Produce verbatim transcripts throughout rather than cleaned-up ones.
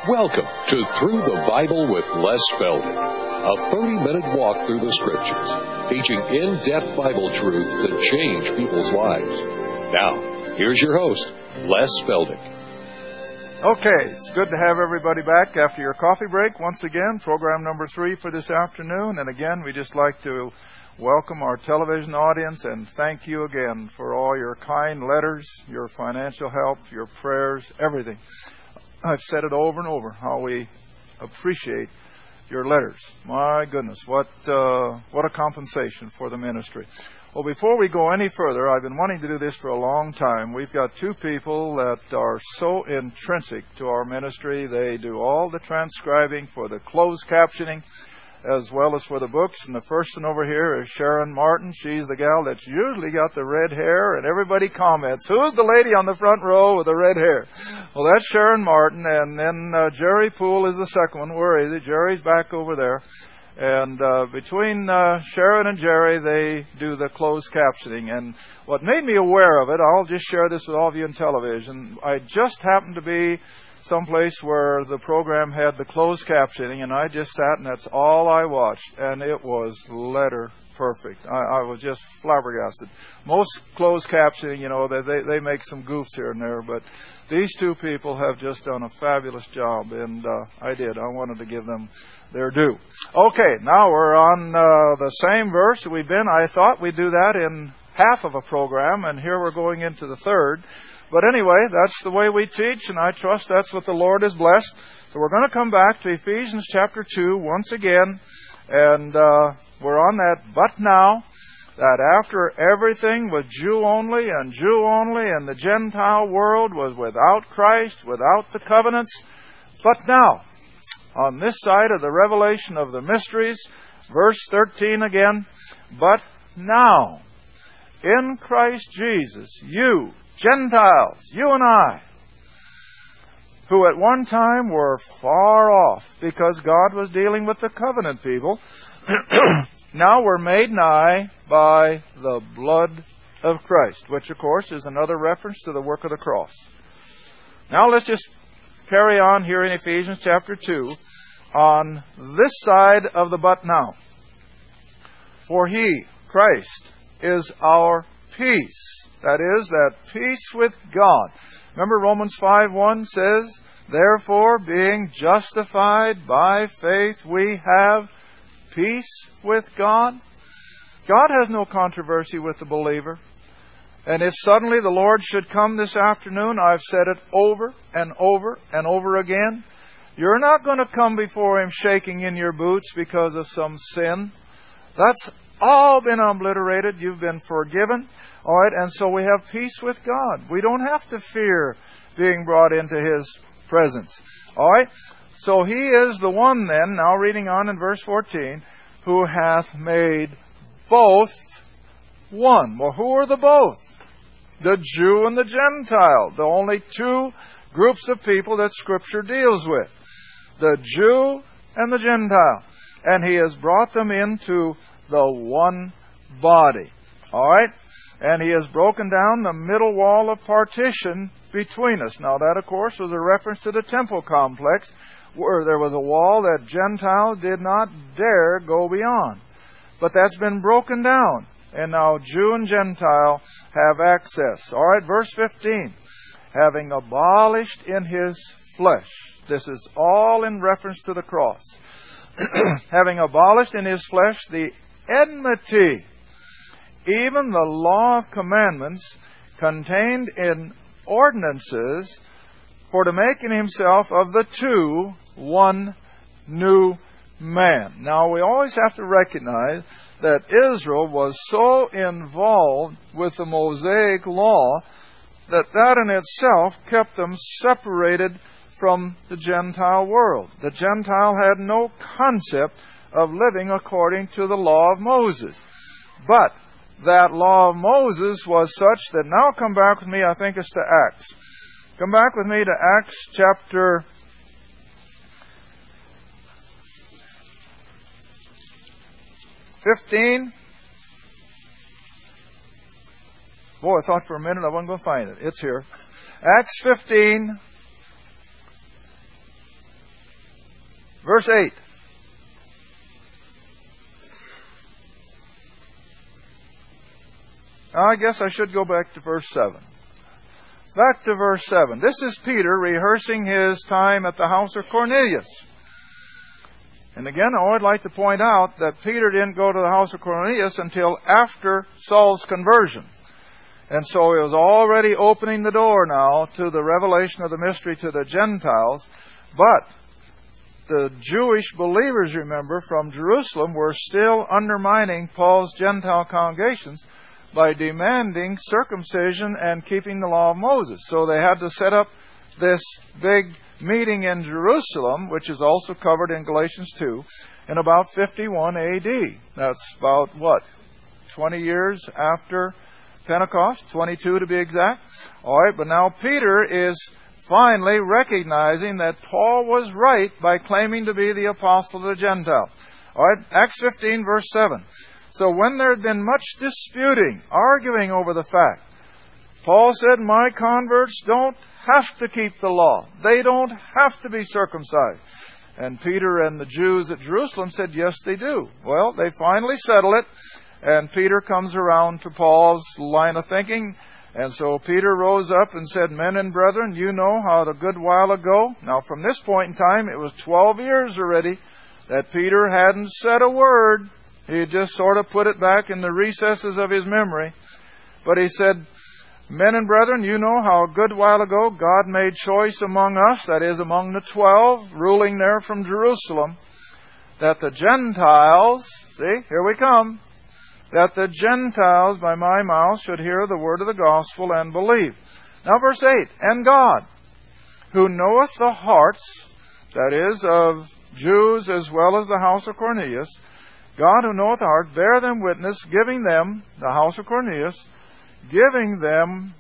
Welcome to Through the Bible with Les Feldick, a thirty-minute walk through the Scriptures, teaching in-depth Bible truths that change people's lives. Now, here's your host, Les Feldick. Okay, it's good to have everybody back after your coffee break. Once again, program number three for this afternoon. And again, we just like to welcome our television audience and thank you again for all your kind letters, your financial help, your prayers, everything. I've said it over and over, how we appreciate your letters. My goodness, what uh, what a compensation for the ministry. Well, before we go any further, I've been wanting to do this for a long time. We've got two people that are so intrinsic to our ministry. They do all the transcribing for the closed captioning, as well as for the books. And the first one over here is Sharon Martin. She's the gal that's usually got the red hair, and everybody comments, who's the lady on the front row with the red hair? Well, that's Sharon Martin, and then uh, Jerry Poole is the second one. Where is he? Jerry's back over there. And uh, between uh, Sharon and Jerry, they do the closed captioning. And what made me aware of it, I'll just share this with all of you on television. I just happened to be someplace where the program had the closed captioning, and I just sat, and that's all I watched, and it was letter perfect. I, I was just flabbergasted. Most closed captioning, you know, they, they they make some goofs here and there, but these two people have just done a fabulous job, and uh, I did. I wanted to give them their due. Okay, now we're on uh, the same verse we've been. I thought we'd do that in half of a program, and here we're going into the third. But anyway, that's the way we teach, and I trust that's what the Lord has blessed. So we're going to come back to Ephesians chapter two once again, and uh, we're on that but now, that after everything was Jew only and Jew only, and the Gentile world was without Christ, without the covenants, but now, on this side of the revelation of the mysteries, verse thirteen again, but now, in Christ Jesus, you, Gentiles, you and I, who at one time were far off because God was dealing with the covenant people, now we're made nigh by the blood of Christ, which of course is another reference to the work of the cross. Now let's just carry on here in Ephesians chapter two on this side of the but now. For He, Christ, is our peace. That is, that peace with God. Remember Romans five one says, therefore, being justified by faith, we have peace with God. God has no controversy with the believer. And if suddenly the Lord should come this afternoon, I've said it over and over and over again, you're not going to come before Him shaking in your boots because of some sin. That's all been obliterated. You've been forgiven. All right, and so we have peace with God. We don't have to fear being brought into His presence. All right, so He is the one then, now reading on in verse fourteen, who hath made both one. Well, who are the both? The Jew and the Gentile. The only two groups of people that Scripture deals with. The Jew and the Gentile. And He has brought them into the one body. All right? And He has broken down the middle wall of partition between us. Now that, of course, was a reference to the temple complex, where there was a wall that Gentiles did not dare go beyond. But that's been broken down. And now Jew and Gentile have access. All right, verse fifteen. Having abolished in His flesh. This is all in reference to the cross. Having abolished in His flesh the enmity, even the law of commandments contained in ordinances, for to make in Himself of the two one new man. Now we always have to recognize that Israel was so involved with the Mosaic law that that in itself kept them separated from the Gentile world. The Gentile had no concept of living according to the law of Moses. But that law of Moses was such that, now come back with me, I think it's to Acts. Come back with me to Acts chapter fifteen. Boy, I thought for a minute I wasn't going to find it. It's here. Acts fifteen. Verse eight. I guess I should go back to verse seven. Back to verse seven. This is Peter rehearsing his time at the house of Cornelius. And again, I would like to point out that Peter didn't go to the house of Cornelius until after Saul's conversion. And so he was already opening the door now to the revelation of the mystery to the Gentiles. But the Jewish believers, remember, from Jerusalem were still undermining Paul's Gentile congregations by demanding circumcision and keeping the law of Moses. So they had to set up this big meeting in Jerusalem, which is also covered in Galatians two, in about fifty-one A D. That's about, what, twenty years after Pentecost, twenty-two to be exact. All right, but now Peter is finally recognizing that Paul was right by claiming to be the apostle of the Gentiles. All right, Acts fifteen, verse seven. So when there had been much disputing, arguing over the fact, Paul said, my converts don't have to keep the law. They don't have to be circumcised. And Peter and the Jews at Jerusalem said, yes, they do. Well, they finally settle it, and Peter comes around to Paul's line of thinking. And so Peter rose up and said, men and brethren, you know how a good while ago, now from this point in time, it was twelve years already, that Peter hadn't said a word. He just sort of put it back in the recesses of his memory. But he said, men and brethren, you know how a good while ago God made choice among us, that is, among the twelve, ruling there from Jerusalem, that the Gentiles, see, here we come, that the Gentiles by my mouth should hear the word of the gospel and believe. Now verse eight, and God, who knoweth the hearts, that is, of Jews as well as the house of Cornelius, God who knoweth the heart, bear them witness, giving them, the house of Cornelius, giving them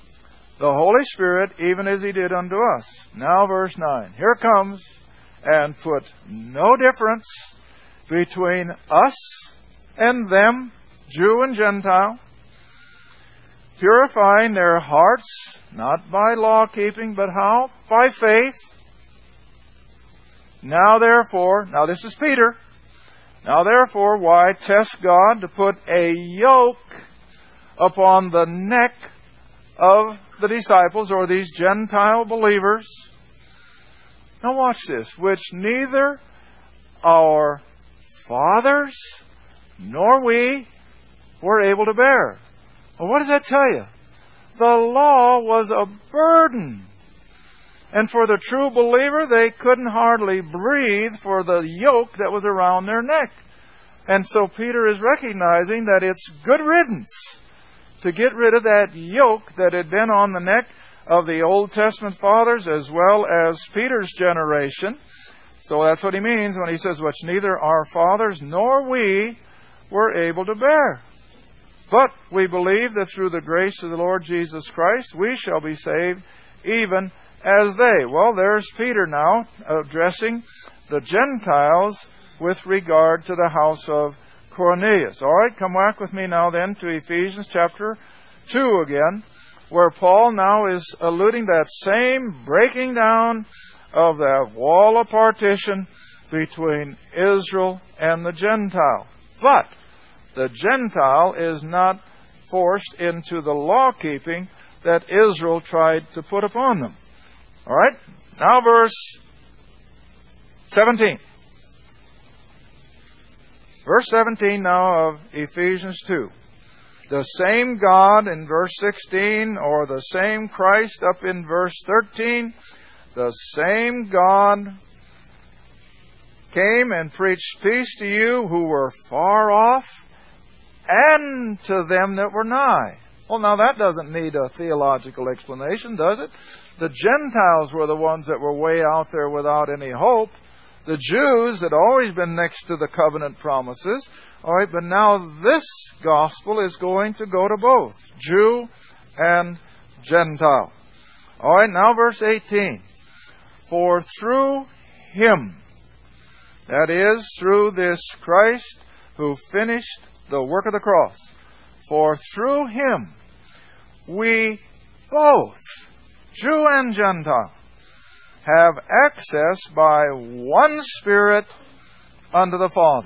the Holy Spirit, even as He did unto us. Now verse nine. Here comes, and put no difference between us and them, Jew and Gentile, purifying their hearts, not by law keeping, but how? By faith. Now therefore, now this is Peter, now therefore, why test God to put a yoke upon the neck of the disciples, or these Gentile believers? Now watch this, which neither our fathers nor we were able to bear. Well, what does that tell you? The law was a burden. And for the true believer, they couldn't hardly breathe for the yoke that was around their neck. And so Peter is recognizing that it's good riddance to get rid of that yoke that had been on the neck of the Old Testament fathers as well as Peter's generation. So that's what he means when he says, which neither our fathers nor we were able to bear. But we believe that through the grace of the Lord Jesus Christ, we shall be saved even as they. Well, there's Peter now addressing the Gentiles with regard to the house of Cornelius. All right, come back with me now then to Ephesians chapter two again, where Paul now is alluding to that same breaking down of that wall of partition between Israel and the Gentile. But the Gentile is not forced into the law-keeping that Israel tried to put upon them. All right? Now verse seventeen. Verse seventeen now of Ephesians two. The same God in verse sixteen, or the same Christ up in verse thirteen, the same God came and preached peace to you who were far off, and to them that were nigh. Well, now that doesn't need a theological explanation, does it? The Gentiles were the ones that were way out there without any hope. The Jews had always been next to the covenant promises. All right, but now this gospel is going to go to both Jew and Gentile. All right, now verse eighteen. For through Him, that is, through this Christ who finished the work of the cross, for through Him we both, Jew and Gentile, have access by one Spirit unto the Father.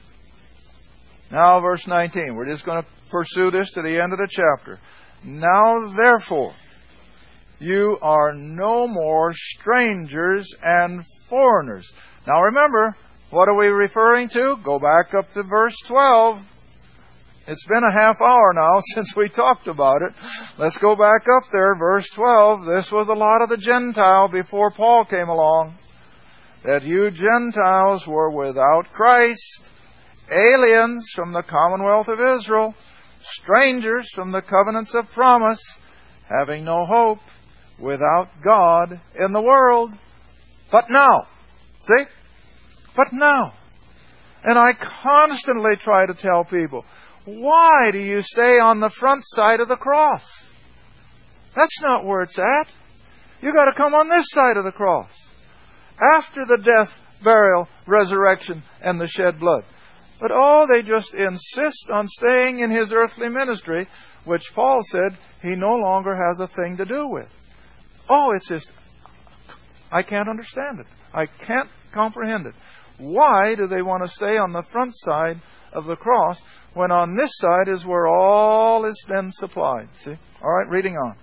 Now, verse nineteen. We're just going to pursue this to the end of the chapter. Now, therefore, you are no more strangers and foreigners. Now, remember, what are we referring to? Go back up to verse twelve. It's been a half hour now since we talked about it. Let's go back up there, verse twelve. This was a lot of the Gentile before Paul came along. That you Gentiles were without Christ, aliens from the commonwealth of Israel, strangers from the covenants of promise, having no hope, without God in the world. But now, see? But now. And I constantly try to tell people, why do you stay on the front side of the cross? That's not where it's at. You've got to come on this side of the cross. After the death, burial, resurrection, and the shed blood. But oh, they just insist on staying in His earthly ministry, which Paul said He no longer has a thing to do with. Oh, it's just, I can't understand it. I can't comprehend it. Why do they want to stay on the front side of the cross when on this side is where all has been supplied? See? All right, reading on.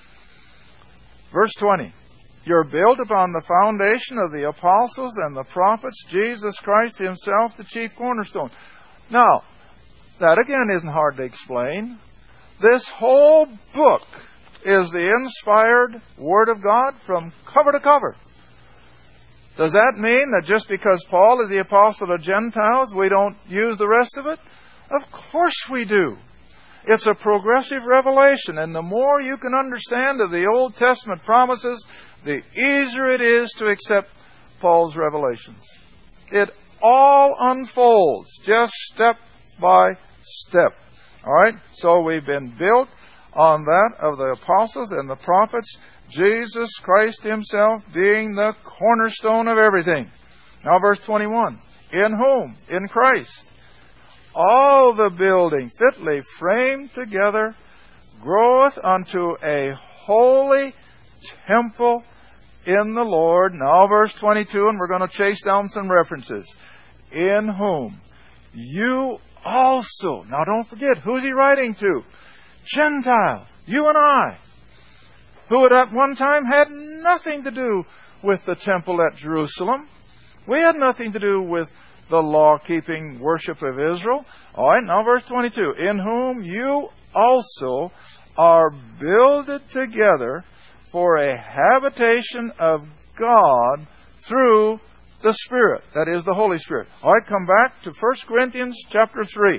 Verse twenty. You're built upon the foundation of the apostles and the prophets, Jesus Christ Himself, the chief cornerstone. Now, that again isn't hard to explain. This whole book is the inspired Word of God from cover to cover. Does that mean that just because Paul is the apostle of Gentiles, we don't use the rest of it? Of course we do. It's a progressive revelation, and the more you can understand of the Old Testament promises, the easier it is to accept Paul's revelations. It all unfolds, just step by step. All right? So we've been built on that of the apostles and the prophets, Jesus Christ Himself being the cornerstone of everything. Now verse twenty-one. In whom? In Christ. All the building fitly framed together groweth unto a holy temple in the Lord. Now verse twenty-two, and we're going to chase down some references. In whom you also. Now don't forget, who's he writing to? Gentiles. You and I. Who at one time had nothing to do with the temple at Jerusalem. We had nothing to do with the law-keeping worship of Israel. All right, now verse twenty-two. In whom you also are builded together for a habitation of God through the Spirit. That is the Holy Spirit. All right, come back to First Corinthians chapter three.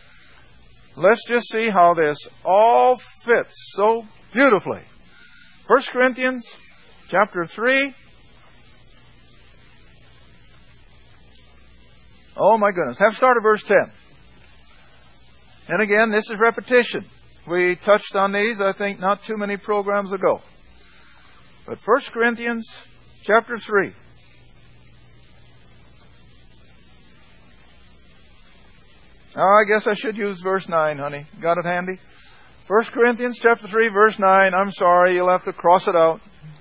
Let's just see how this all fits so beautifully. First Corinthians chapter three. Oh my goodness. Have started verse ten. And again, this is repetition. We touched on these, I think, not too many programs ago. But First Corinthians chapter three. Oh, I guess I should use verse nine, honey. Got it handy? First Corinthians chapter three, verse nine. I'm sorry, you'll have to cross it out.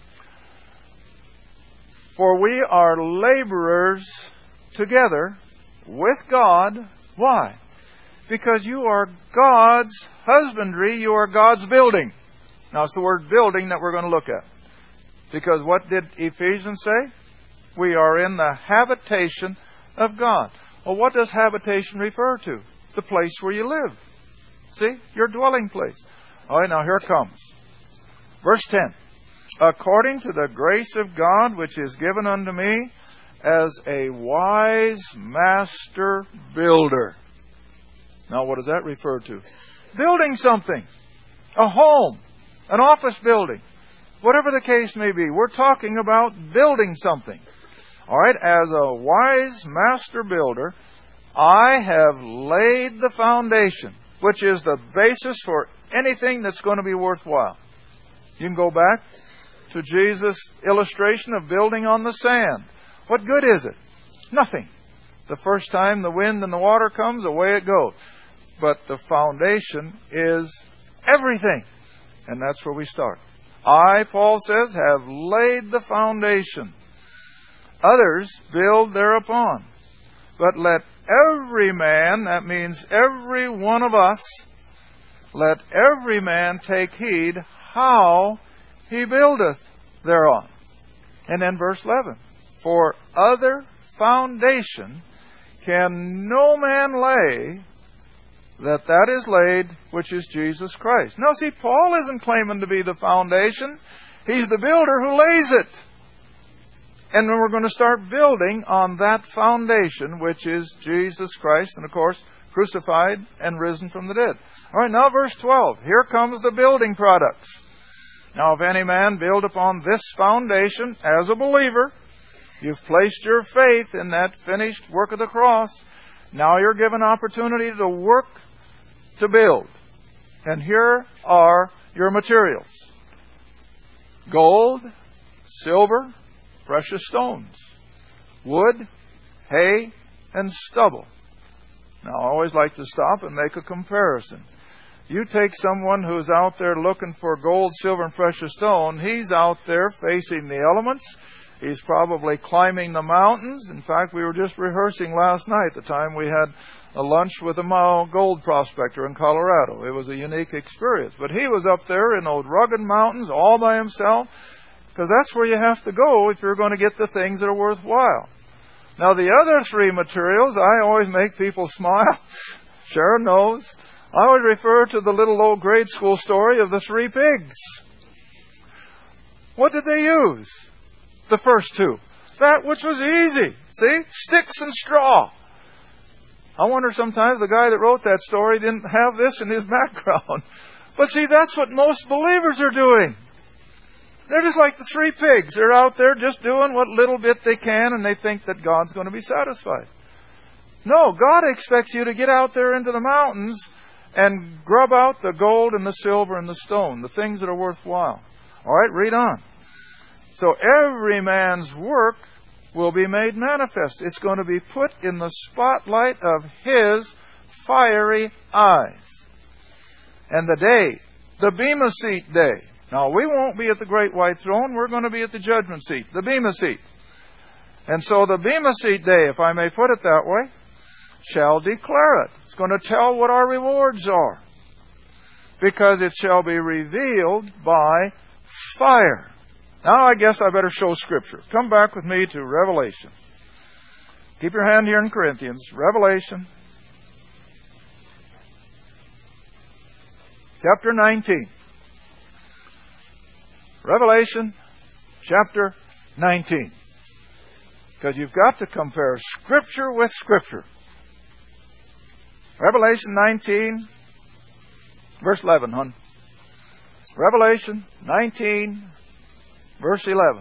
For we are laborers together with God. Why? Because you are God's husbandry, you are God's building. Now it's the word building that we're going to look at. Because what did Ephesians say? We are in the habitation of God. Well, what does habitation refer to? The place where you live. See? Your dwelling place. All right, now here it comes. Verse ten. According to the grace of God which is given unto me as a wise master builder. Now what does that refer to? Building something. A home. An office building. Whatever the case may be. We're talking about building something. All right, as a wise master builder, I have laid the foundation, which is the basis for anything that's going to be worthwhile. You can go back to Jesus' illustration of building on the sand. What good is it? Nothing. The first time the wind and the water comes, away it goes. But the foundation is everything. And that's where we start. I, Paul says, have laid the foundation. Others build thereupon. But let every man, that means every one of us, let every man take heed how he buildeth thereon. And then verse eleven. For other foundation can no man lay, that that is laid, which is Jesus Christ. Now see, Paul isn't claiming to be the foundation. He's the builder who lays it. And then we're going to start building on that foundation, which is Jesus Christ, and of course, crucified and risen from the dead. All right, now verse twelve. Here comes the building products. Now if any man build upon this foundation as a believer, you've placed your faith in that finished work of the cross. Now you're given opportunity to work to build. And here are your materials. Gold, silver, precious stones, wood, hay, and stubble. Now, I always like to stop and make a comparison. You take someone who's out there looking for gold, silver, and precious stone. He's out there facing the elements. He's probably climbing the mountains. In fact, we were just rehearsing last night, the time we had a lunch with a gold prospector in Colorado. It was a unique experience. But he was up there in those rugged mountains all by himself, because that's where you have to go if you're going to get the things that are worthwhile. Now, the other three materials, I always make people smile. Sharon knows. I always refer to the little old grade school story of the three pigs. What did they use? The first two. That which was easy. See? Sticks and straw. I wonder sometimes the guy that wrote that story didn't have this in his background. But see, that's what most believers are doing. They're just like the three pigs. They're out there just doing what little bit they can, and they think that God's going to be satisfied. No, God expects you to get out there into the mountains and grub out the gold and the silver and the stone, the things that are worthwhile. All right, read on. So every man's work will be made manifest. It's going to be put in the spotlight of His fiery eyes. And the day, the Bema Seat day. Now, we won't be at the great white throne. We're going to be at the judgment seat, the Bema Seat. And so the Bema Seat day, if I may put it that way, shall declare it. It's going to tell what our rewards are. Because it shall be revealed by fire. Now I guess I better show Scripture. Come back with me to Revelation. Keep your hand here in Corinthians. Revelation. Chapter nineteen. Revelation chapter nineteen. Because you've got to compare Scripture with Scripture. Revelation nineteen, verse eleven, hon. Revelation nineteen, verse eleven.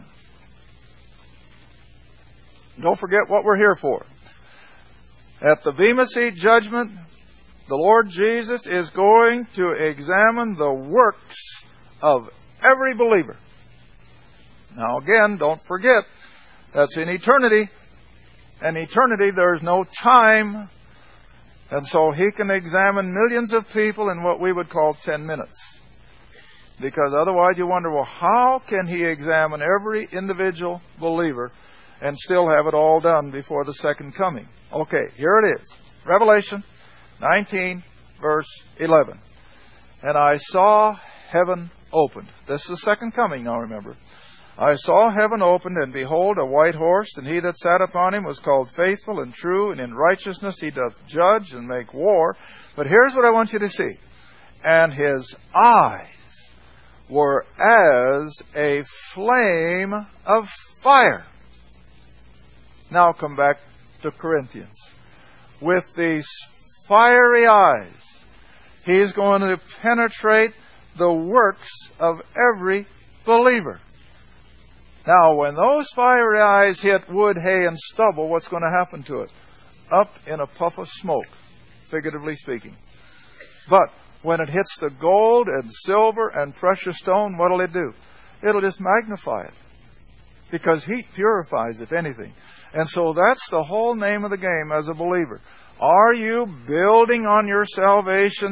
Don't forget what we're here for. At the Bema Seat judgment, the Lord Jesus is going to examine the works of every believer. Now again, don't forget, that's in eternity. In eternity, there's no time. And so He can examine millions of people in what we would call ten minutes. Because otherwise you wonder, well, how can He examine every individual believer and still have it all done before the second coming? Okay, here it is. Revelation nineteen, verse eleven. And I saw heaven opened. This is the second coming now, remember. I saw heaven opened, and behold, a white horse, and he that sat upon him was called Faithful and True, and in righteousness he doth judge and make war. But here's what I want you to see. And his eyes were as a flame of fire. Now come back to Corinthians. With these fiery eyes, He's going to penetrate the works of every believer. Now, when those fiery eyes hit wood, hay, and stubble, what's going to happen to it? Up in a puff of smoke, figuratively speaking. But when it hits the gold and silver and precious stone, what'll it do? It'll just magnify it. Because heat purifies, if anything. And so that's the whole name of the game as a believer. Are you building on your salvation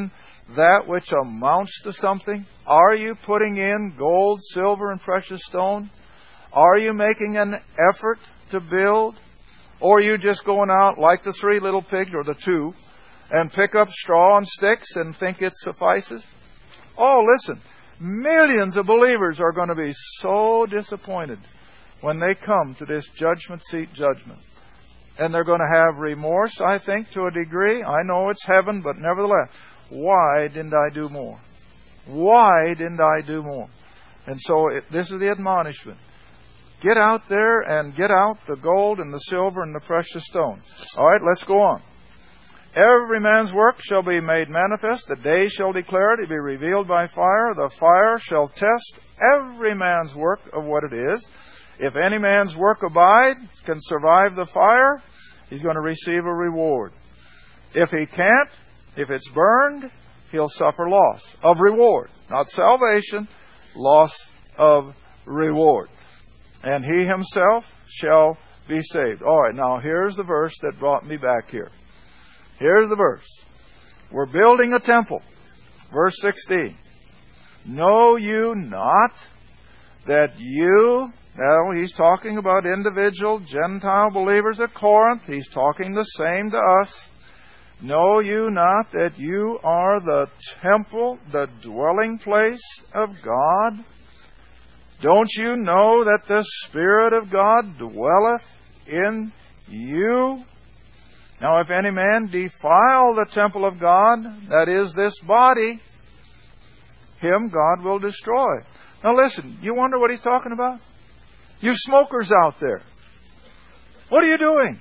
that which amounts to something? Are you putting in gold, silver, and precious stone? Are you making an effort to build? Or are you just going out like the three little pigs, or the two, and pick up straw and sticks and think it suffices? Oh, listen, millions of believers are going to be so disappointed when they come to this judgment seat judgment. And they're going to have remorse, I think, to a degree. I know it's heaven, but nevertheless, why didn't I do more? Why didn't I do more? And so it, this is the admonishment. Get out there and get out the gold and the silver and the precious stone. All right, let's go on. Every man's work shall be made manifest. The day shall declare it. It be revealed by fire. The fire shall test every man's work of what it is. If any man's work abide, can survive the fire, he's going to receive a reward. If he can't, if it's burned, he'll suffer loss of reward. Not salvation, loss of reward. And he himself shall be saved. All right, now here's the verse that brought me back here. Here's the verse. We're building a temple. Verse sixteen. Know you not that you... Now, he's talking about individual Gentile believers at Corinth. He's talking the same to us. Know you not that you are the temple, the dwelling place of God? Don't you know that the Spirit of God dwelleth in you? Now, if any man defile the temple of God, that is this body, him God will destroy. Now listen, you wonder what he's talking about? You smokers out there, what are you doing?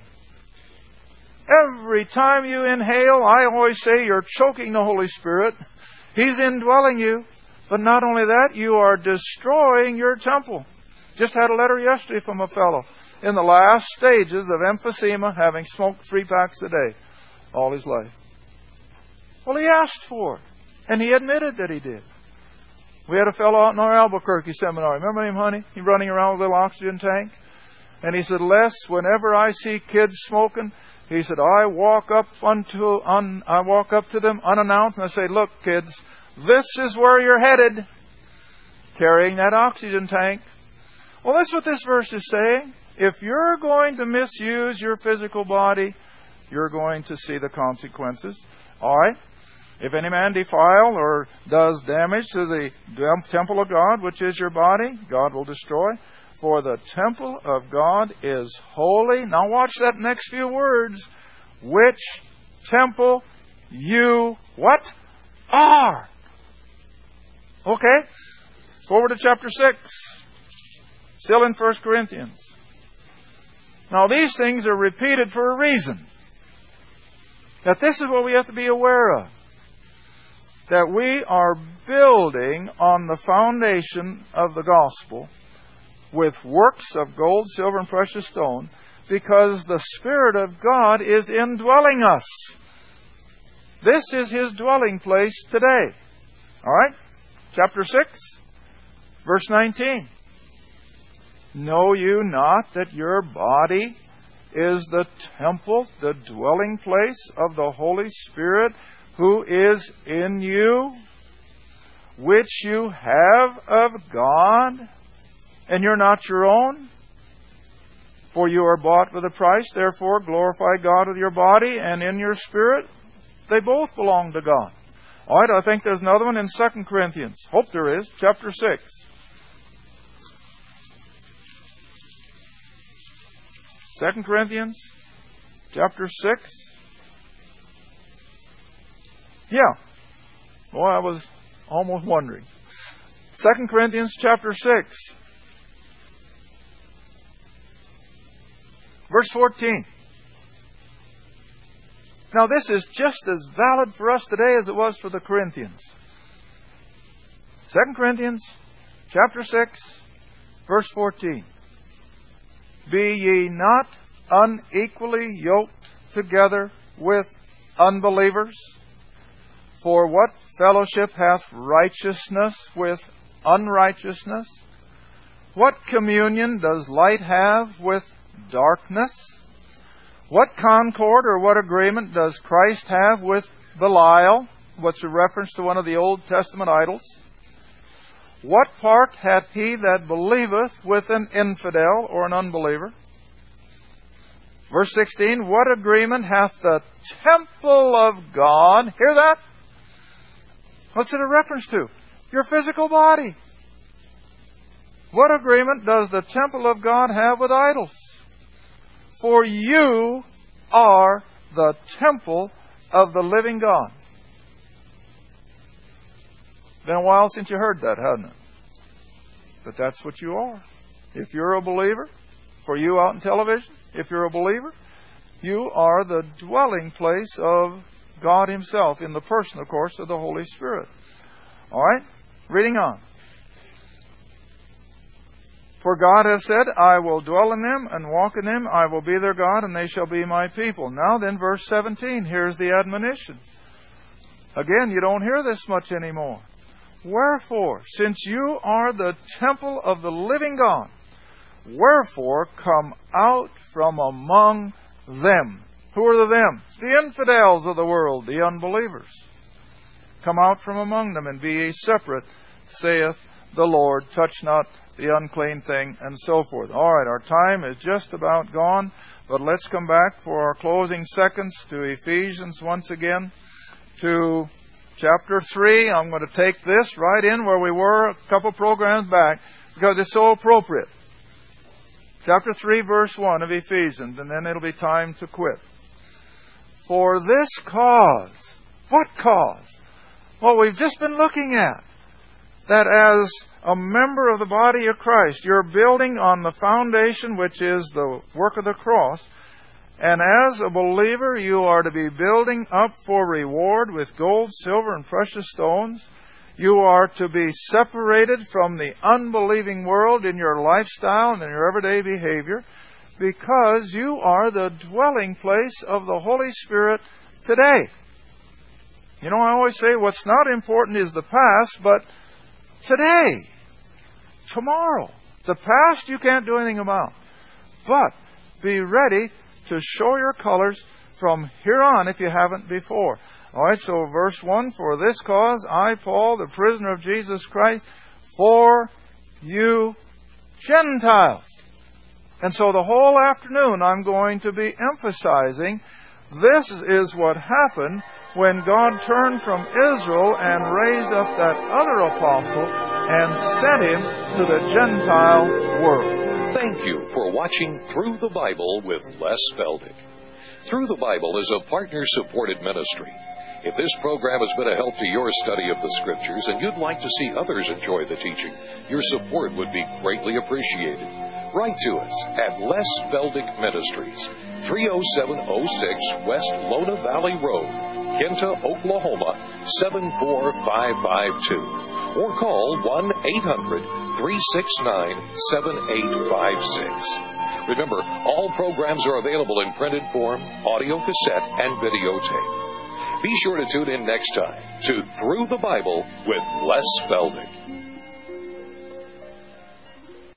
Every time you inhale, I always say you're choking the Holy Spirit. He's indwelling you. But not only that, you are destroying your temple. Just had a letter yesterday from a fellow in the last stages of emphysema, having smoked three packs a day all his life. Well, he asked for it, and he admitted that he did. We had a fellow out in our Albuquerque seminar. Remember him, honey? He's running around with a little oxygen tank. And he said, Les, whenever I see kids smoking, he said, I walk up unto, un, I walk up to them unannounced, and I say, look, kids, this is where you're headed, carrying that oxygen tank. Well, that's what this verse is saying. If you're going to misuse your physical body, you're going to see the consequences. All right? If any man defile or does damage to the temple of God, which is your body, God will destroy. For the temple of God is holy. Now watch that next few words. Which temple you, what? Are. Okay? Forward to chapter six. Still in First Corinthians. Now these things are repeated for a reason. That this is what we have to be aware of. That we are building on the foundation of the gospel with works of gold, silver, and precious stone, because the Spirit of God is indwelling us. This is His dwelling place today. All right? Chapter six, verse nineteen. Know you not that your body is the temple, the dwelling place of the Holy Spirit, who is in you, which you have of God, and you're not your own? For you are bought with a price, therefore glorify God with your body and in your spirit. They both belong to God. All right, I think there's another one in Second Corinthians. Hope there is. Chapter six. Second Corinthians, chapter six. Yeah. Boy, I was almost wondering. Second Corinthians, chapter six. Verse fourteen. Now this is just as valid for us today as it was for the Corinthians. Second Corinthians, chapter six, verse fourteen. Be ye not unequally yoked together with unbelievers? For what fellowship hath righteousness with unrighteousness? What communion does light have with darkness? What concord or what agreement does Christ have with Belial? what's a reference to one of the Old Testament idols. What part hath he that believeth with an infidel or an unbeliever? Verse sixteen, what agreement hath the temple of God? Hear that? What's it a reference to? Your physical body. What agreement does the temple of God have with idols? For you are the temple of the living God. Been a while since you heard that, hasn't it? But that's what you are. If you're a believer, for you out in television, if you're a believer, you are the dwelling place of God Himself, in the person, of course, of the Holy Spirit. All right? Reading on. For God hath said, I will dwell in them and walk in them. I will be their God, and they shall be my people. Now then, verse seventeen, here's the admonition. Again, you don't hear this much anymore. Wherefore, since you are the temple of the living God, wherefore come out from among them. Who are the them? The infidels of the world, the unbelievers. Come out from among them and be ye separate, saith the Lord. Touch not the unclean thing, and so forth. All right, our time is just about gone, but let's come back for our closing seconds to Ephesians once again, to chapter three. I'm going to take this right in where we were a couple programs back, because it's so appropriate. Chapter three, verse one of Ephesians, and then it'll be time to quit. For this cause. What cause? Well, we've just been looking at that as a member of the body of Christ, you're building on the foundation, which is the work of the cross. And as a believer, you are to be building up for reward with gold, silver, and precious stones. You are to be separated from the unbelieving world in your lifestyle and in your everyday behavior, because you are the dwelling place of the Holy Spirit today. You know, I always say what's not important is the past, but today, tomorrow. The past you can't do anything about. But be ready to show your colors from here on if you haven't before. All right, so verse one, for this cause I, Paul, the prisoner of Jesus Christ, for you Gentiles. And so the whole afternoon I'm going to be emphasizing this is what happened when God turned from Israel and raised up that other apostle and sent him to the Gentile world. Thank you for watching Through the Bible with Les Feldick. Through the Bible is a partner-supported ministry. If this program has been a help to your study of the Scriptures and you'd like to see others enjoy the teaching, your support would be greatly appreciated. Write to us at Les Feldick Ministries, three oh seven oh six West Lona Valley Road, Kinta, Oklahoma, seven four five five two. Or call one eight hundred three six nine seven eight five six. Remember, all programs are available in printed form, audio cassette, and videotape. Be sure to tune in next time to Through the Bible with Les Feldick.